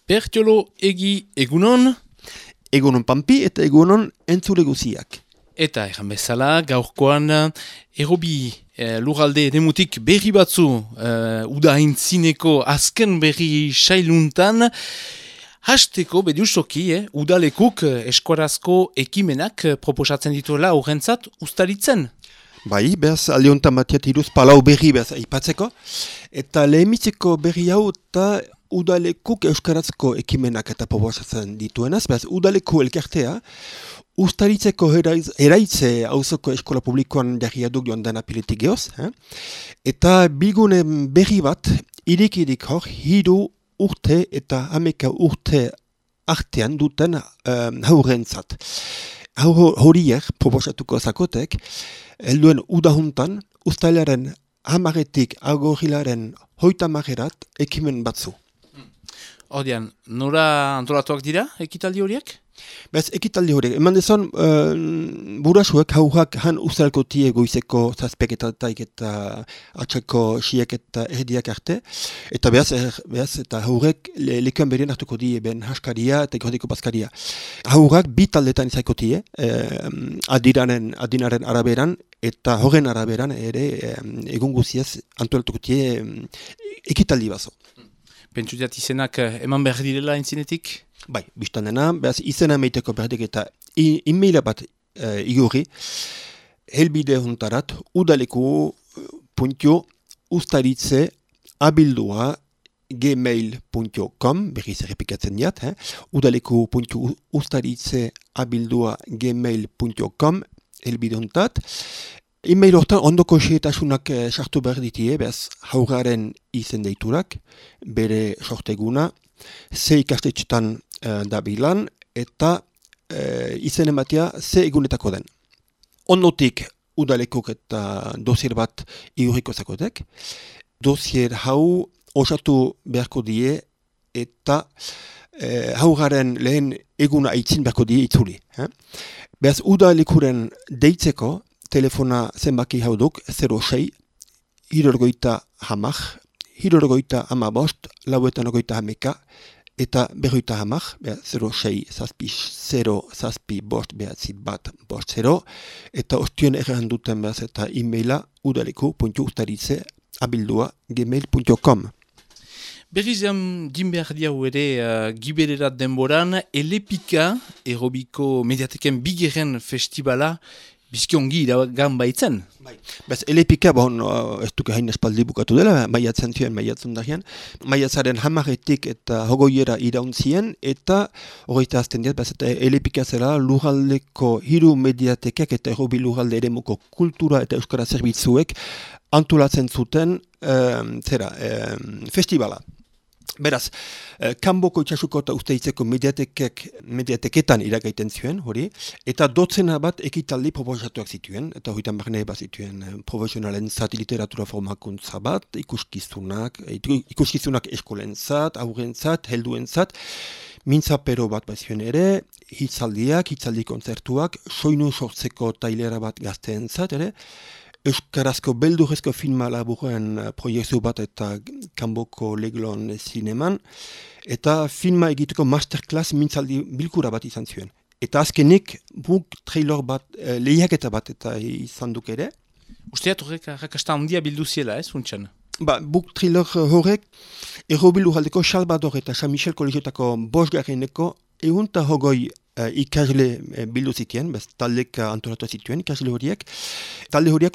Bertiolo egi egunon. Egunon Pampi eta egunon entzule guziak. Eta egan bezala, gaurkoan errobi lurralde demutik berri batzu uda haintzineko azken berri sailuntan. Hasteko, bediusoki, udalekuk eskuarazko ekimenak proposatzen dituela horrentzat ustaritzen. Bai, behaz aldeontan batiat iruz palau berri behaz aipatzeko. Eta lehemitzeko berri hau eta udalekuk euskarazko ekimenak eta proposatzen dituenaz. Behaz udaleku elkartea ustaritzeko eraitze auzoko eskola publikoan berria duk joan den apiletik gehoz. Eta bigune berri bat irik hor hiru urte eta 11 urte artean duten haurentzat. Horiek proposatuko zakotek, helduen udahuntan, ustailaren 10 agorrilaren 30 ekimen batzu. Ordean, nora antolatuak dira ekitaldi horiek? Bez, ekitaldi horiek, eman dezon, burasuek haurak han ustalko tie goizeko zazpeketatak eta atxeko siek eta erdiak arte. Eta behaz eta haurek lekuan berien hartuko die ben haskaria eta ikordiko paskaria. Haurak bi taldetan izaiko tie, adinaren araberan eta horren araberan ere egun guziaz antolatuko tie ekitaldi bazo. Pentsutiat izenak eman behar direla entzinetik? Bai, biztan dena, behaz izena meiteko berdik eta e-maila bat igurri, helbide hontarat udaleku.ustaritze@gmail.com, berriz errepikatzen diat, udaleku.ustaritze@gmail.com, helbide hontat. E-mail hortan ondoko xeetasunak sartu behar ditie, behaz hauraren izen deiturak, bere sorteguna, ze ikastetxetan dabilan eta izen ematea ze egunetako den. Ondotik udalekuk eta dosier bat igurriko zakotek. Dosier hau osatu beharko die eta hauraren lehen eguna aitzin beharko die itzuli. Behaz udalekuren deitzeko telefona zenbaki hau duk 06 hirurgoita hamak, hirurgoita hamabost, lauetan ogoita hameka, eta berroita hamak, 06 zazpi 0 zazpi bost behatzi bat bost 0, eta ostuen erran duten behaz eta e-maila udaleku.ustaritze@gmail.com. Berriz din behar diau ere gibererat denboran, Elepika, errobiko mediateken bigeren festivala, bizkiongi iragan baitzen. Bai. Bez, Elepika, ez duke hain espaldi bukatu dela, maiatzen zuen, maiatzen dahian. Maiatzaren 10 eta hogoiera irauntzien, eta horreita azten diat, bez, eta Elepika zela lurraldeko hiru mediatekek eta errobi lurralde eremuko kultura eta euskara zerbitzuek antolatzen zuten festivala. Beraz, kanboko itxasuko eta usteitzeko mediateketan iragaiten zuen, hori, eta dotzena bat ekitaldi proposatuak zituen, eta horietan barne bat zituen profesionalen zat literatura formakuntza bat, ikuskizunak eskolen zat, aurren zat, helduen zat, mintzapero bat bat zuen ere, hitzaldi kontzertuak, soinu sortzeko tailera bat gazteen zat, ere, euskarazko beldurrezko filma laburren proiektu bat eta kanboko leglon zineman, eta filma egiteko masterclass mintzaldi bilkura bat izan zuen. Eta azkenik book trailer bat, lehiaketa bat eta izan duk ere. Usteat horrek arrakasta handia bildu ziela, funtsan? Book trailer horrek errobi lurraldeko Salvador eta San Michel kolegiotako 5. Egunta hogoi ikasle bildu zituen, taldek antolatu zituen ikasle horiek. Talde horiek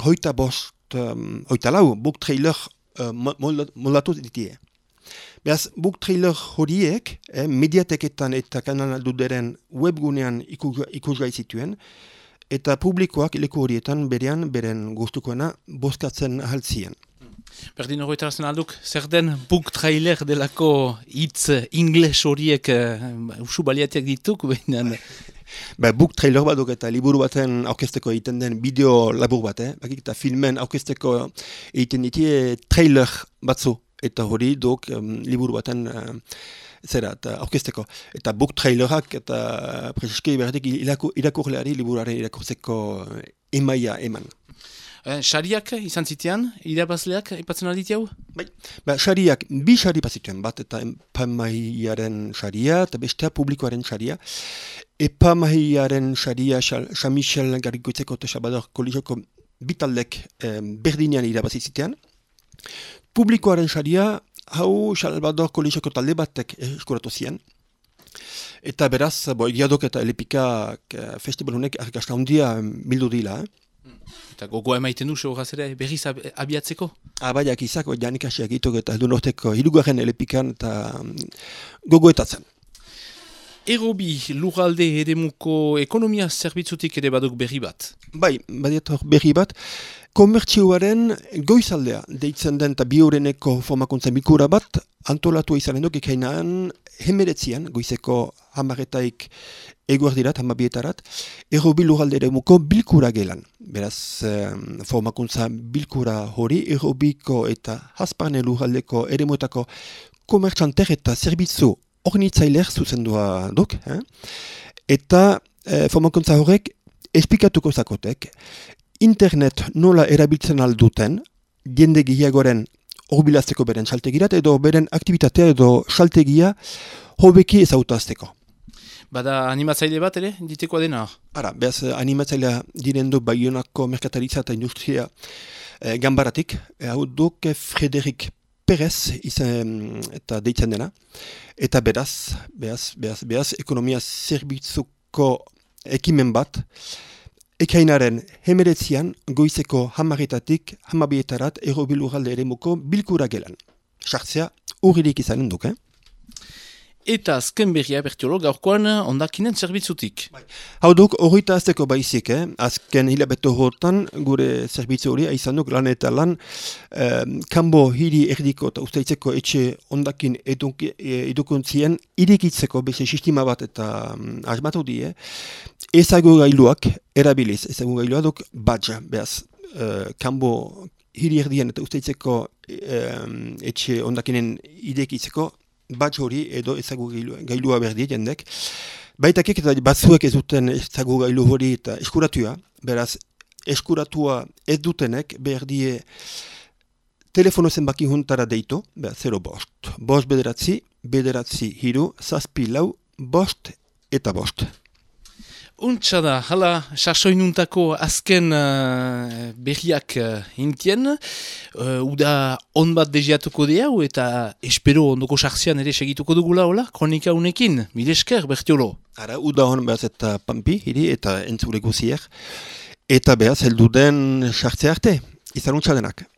24 book trailer moldatu ditie. Beaz, book trailer horiek mediateketan eta kanalalduderen webgunean ikusgai zituen, eta publikoak leku horietan beren gustukoena bozkatzen ahaltzien. Berdin horretarazten alduk, zer den book trailer delako hitz ingles horiek usu baliatiak dituk? Book trailer bat duk eta liburu baten aurkezteko egiten den bideo labur bat, bakik eta filmen aurkezteko egiten ditie trailer batzu, eta hori duk liburu baten aurkezteko. Eta book trailerak eta prezeski berdik irakurleari liburuaren irakurtzeko emaia eman. Sariak izan zitean, irabazleak ipatzen alditiau? Bai, sariak, bi sari bazituen, bat eta epamaiaren saria eta bestea publikoaren saria. Epamaiaren saria, Jean-Michel Garriguetzeko eta Salvador Colilloko bitaldek berdinean irabazizitean. Publikoaren saria, hau Salvador Colilloko talde batek eskuratu zian. Eta beraz, Egiadok eta Elepikak festivalunek argazta handia bildu dila. Eta gogoa emaiten du, horaz ere, berriz abiatzeko? Abaiak izak, janik hasiak itok eta edu norteko hirugarren Elepikan eta gogoetatzen. Errobi, lurralde eremuko ekonomia zerbitzutik ere baduk berri bat? Bai, badiator berri bat. Komertzioaren goizaldea deitzen den eta bi horreneko formakuntza bilkura bat antolatu izanen duk ekainaan hemeretzian, goizeko hamaretaik eguardirat, hamabietarat, Errobi lurralde eremuko bilkura gelan. Beraz, formakuntza bilkura hori Errobiko eta Hasparne lurraldeko eremuetako komertzanter eta zerbitzu ornitzailer zuzendua duk. Eta formakuntza horrek esplikatuko zakotek internet nola erabiltzen alduten jende gehiagoren horbilazteko beren saltegirat edo beren aktivitatea edo saltegia hobeki ezautazteko. Bada animatzaile bat ere, diteko dena? Ara, behaz animatzailea direndu Baionako merkataritza eta industria gambaratik. Hau duk Frederik Perez izan eta deitzen dena. Eta beraz, ekonomia zerbitzuko ekimen bat, ekainaren hemeretzian goizeko hamaretatik hamabietarat Errobi lurralde eremuko bilkura gelan. Sartzea urririk izanen duk, Eta azken berria bertiolo gaurkoan ondakinen zerbitzutik. Hau duk, horita azteko baizik, azken hilabeto horretan gure zerbitzu hori izan duk lan eta lan kanbo hiri erdiko eta ustaitzeko etxe ondakin edukuntzien irikitzeko beste sistema bat eta asmatu die, ezago gailuak erabiliz, ezago gailua duk badja, behaz, kanbo hiri erdien eta ustaitzeko etxe ondakinen irekitzeko batz hori edo ezagu gailua berdi jendek. Baitakek eta batzuek ez duten ezagu gailu hori eta eskuratua. Beraz, eskuratua ez dutenek berdie telefono zenbaki juntara deitu, 0 bost. Bost bederatzi hiru, zazpi lau, bost eta bost. Untsa da, hala, sasoinuntako azken berriak intien, uda on bat deziatuko diau eta espero ondoko sartzean ere segituko dugula, hola, kronika unekin, mile esker, bertiolo. Ara, uda hon behaz eta pampi, hiri, eta entzule guziak, eta behaz heldu den sartze arte, izan untsa denak.